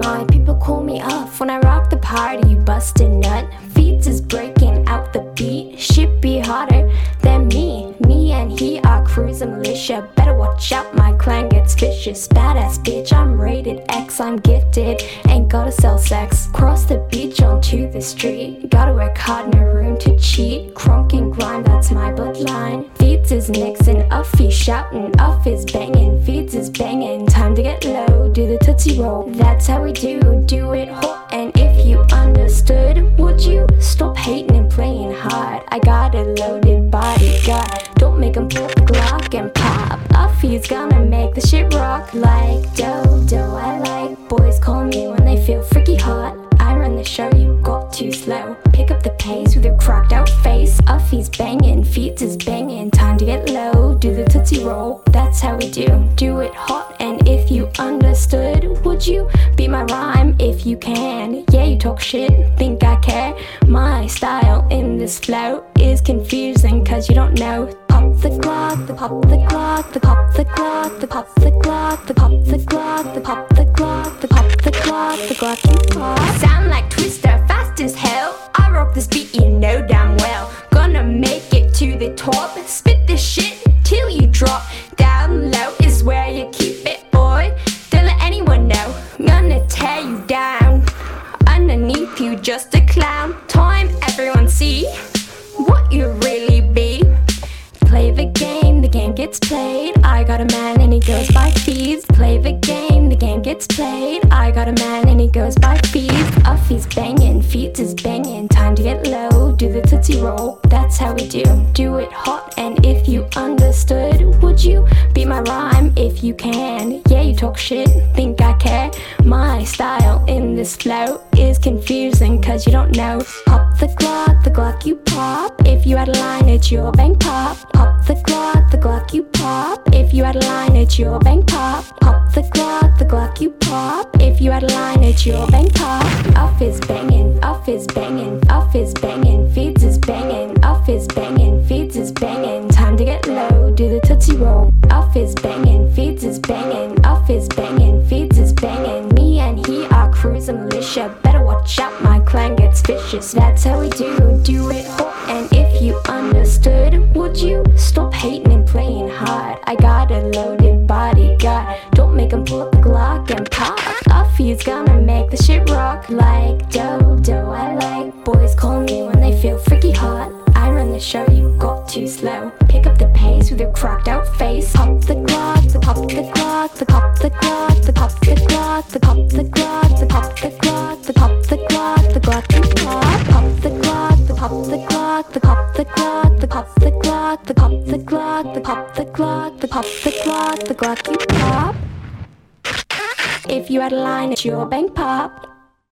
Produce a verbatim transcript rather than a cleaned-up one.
my people call me off. When I rock the party, you bust a nut. Feeds is breaking out the beat. Shit be harder than me. Me and he are cruising militia. Better watch out, my clan gets vicious. Badass bitch, I'm rated X, I'm gifted. Ain't gotta sell sex. Cross the beach onto the street. Gotta work hard, no room to cheat. Crunk and grind, that's my bloodline. Feeds is mixing, Uffy shouting, Uff is banging. Feeds is banging, time to get low. Do the tootsie roll, that's how we do. Do it hot, and if you understood, would you stop hating and playing hard? I got a loaded bodyguard. Don't make him pull the Glock and pop. Uffy's gonna make the shit rock like Dodo. I like boys call me when they feel freaky hot. I run the show, you got too slow. Pick up the pace with your cracked out face. Uffy's banging, Feeds is banging. Time to get low, do the tootsie roll. That's how we do, do it hot. And if you understood, would you be my rhyme if you can? Yeah, you talk shit, think I care. My style in this flow is confusing cause you don't know. Pop the Glock, the pop the Glock, the pop the Glock, the pop the Glock, the pop the Glock, the pop the Glock, the pop the Glock, the Glock you pop. Sound like Twister, fast as hell. I rock this beat, you know damn well. Gonna make it to the top. Spit this shit till you drop. Down low is where you keep it, boy. Don't let anyone know. Gonna tear you down. Underneath you just a clown. Time everyone see what you really be. Play the game, the game gets played. I got a man and he goes by Feeds. Play the game, the game gets played. I got a man and he goes by Feeds. Uffy's banging, Feeds is banging. Time to get low, do the tootsie roll. That's how we do, do it hot. And if you understood, would you be my rhyme if you can? Yeah, you talk shit, think I care. My style in this flow is confusing cause you don't know. Pop the Glock, the Glock you pop. If you had a line, it's your bang pop. Pop the Glock, the Glock you pop. If you had a line, it's your bang pop. Pop the Glock, the Glock you pop. If you had a line, it's your bang pop. Uff is banging, Uff is banging, Uff is banging, Feeds is banging, Uff is banging, Feeds is banging. Time to get low, do the tootsie roll. Uff is banging, Feeds is banging, Uff is banging, Feeds is banging. Me and he are cruising militia. Better watch out, my clan gets vicious. That's how we do, do it hot. And if you understood, would you stop hating and playing hard? I got a loaded bodyguard. Don't make him pull up the Glock and pop. Uffy's gonna make the shit rock like Dodo. I like boys call me when they feel freaky hot. I run the show, you got too slow. Pick up the pace with your cracked out face. Pop the Glock, the pop the Glock, the pop the Glock, the pop the Glock, the pop the Glock, the pop the Glock, the pop the Glock, the Glock you pop. Pop the Glock, the pop the Glock, the pop the Glock, the pop the Glock, the pop the Glock, the pop the Glock, the pop the Glock, the Glock you pop. If you had a line, it's your bang pop.